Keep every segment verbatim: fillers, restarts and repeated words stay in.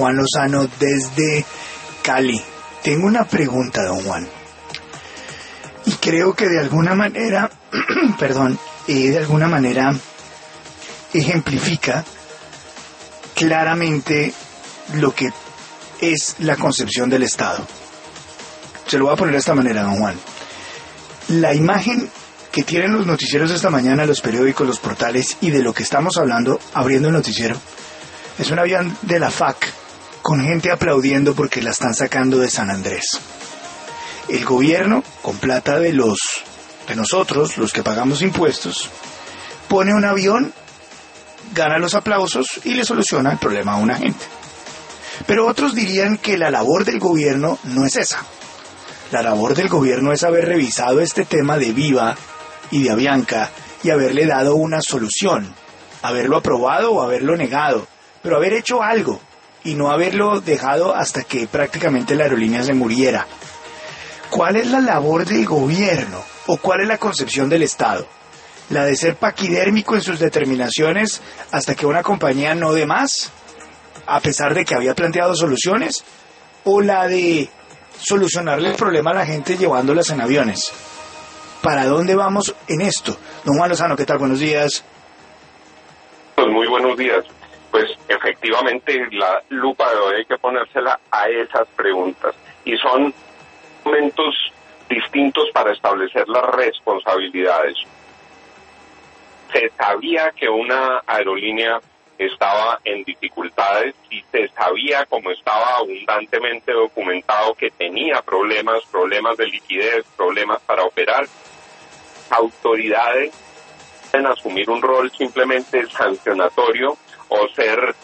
Juan Lozano desde Cali. Tengo una pregunta, don Juan. Y creo que de alguna manera, perdón, eh, de alguna manera ejemplifica claramente lo que es la concepción del Estado. Se lo voy a poner de esta manera, don Juan. La imagen que tienen los noticieros esta mañana, los periódicos, los portales, y de lo que estamos hablando, abriendo el noticiero, es un avión de la F A C con gente aplaudiendo porque la están sacando de San Andrés. El gobierno, con plata de los de nosotros, los que pagamos impuestos, pone un avión, gana los aplausos y le soluciona el problema a una gente. Pero otros dirían que la labor del gobierno no es esa. La labor del gobierno es haber revisado este tema de Viva y de Avianca y haberle dado una solución, haberlo aprobado o haberlo negado, pero haber hecho algo y no haberlo dejado hasta que prácticamente la aerolínea se muriera. ¿Cuál es la labor del gobierno o cuál es la concepción del Estado? ¿La de ser paquidérmico en sus determinaciones hasta que una compañía no dé más, a pesar de que había planteado soluciones? ¿O la de solucionarle el problema a la gente llevándolas en aviones? ¿Para dónde vamos en esto? Don Juan Lozano, ¿qué tal? Buenos días. Pues muy buenos días. Pues efectivamente la lupa de hoy hay que ponérsela a esas preguntas. Y son momentos distintos para establecer las responsabilidades. Se sabía que una aerolínea estaba en dificultades y se sabía, como estaba abundantemente documentado, que tenía problemas, problemas de liquidez, problemas para operar. Autoridades pueden asumir un rol simplemente sancionatorio o ser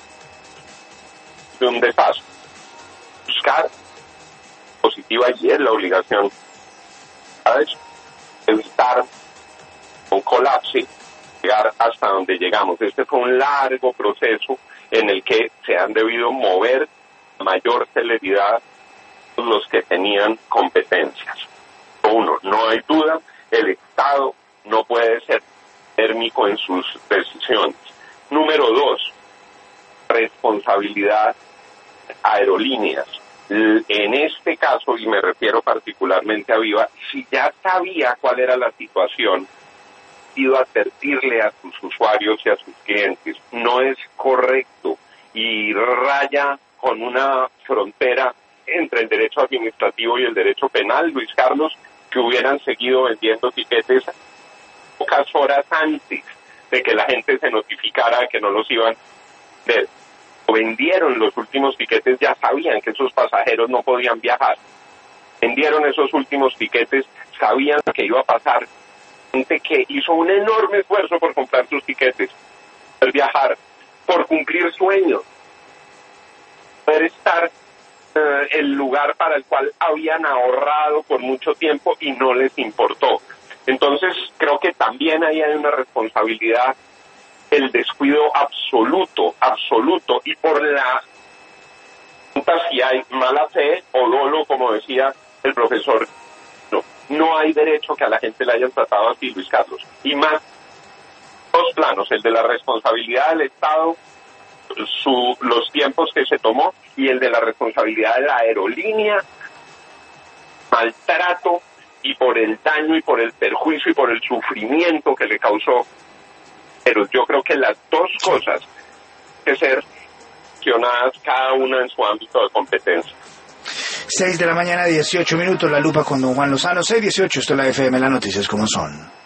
de un desastre. Buscar positiva y es la obligación, ¿sabes? Evitar un colapso, llegar hasta donde llegamos. Este fue un largo proceso en el que se han debido mover a mayor celeridad los que tenían competencias. Uno, no hay duda, el Estado no puede ser térmico en sus decisiones. Número dos, responsabilidad aerolíneas. En este caso, y me refiero particularmente a Viva, si ya sabía cuál era la situación, iba a advertirle a sus usuarios y a sus clientes. No es correcto y raya con una frontera entre el derecho administrativo y el derecho penal, Luis Carlos, que hubieran seguido vendiendo tiquetes pocas horas antes de que la gente se notificara que no los iban a vender. Vendieron los últimos tiquetes, ya sabían que esos pasajeros no podían viajar. Vendieron esos últimos tiquetes, sabían que iba a pasar. Gente que hizo un enorme esfuerzo por comprar sus tiquetes, por viajar, por cumplir sueños, poder estar en uh, el lugar para el cual habían ahorrado por mucho tiempo y no les importó. Entonces, creo que también ahí hay una responsabilidad, el descuido absoluto, absoluto, y por la si hay mala fe o dolo, como decía el profesor, no, no hay derecho que a la gente le hayan tratado así, Luis Carlos. Y más, dos planos, el de la responsabilidad del Estado, su, los tiempos que se tomó, y el de la responsabilidad de la aerolínea, maltrato, y por el daño y por el perjuicio y por el sufrimiento que le causó. Pero yo creo que las dos cosas que ser accionadas cada una en su ámbito de competencia. seis de la mañana, dieciocho minutos, la lupa con don Juan Lozano, seis dieciocho, esto es la F M, las noticias como son.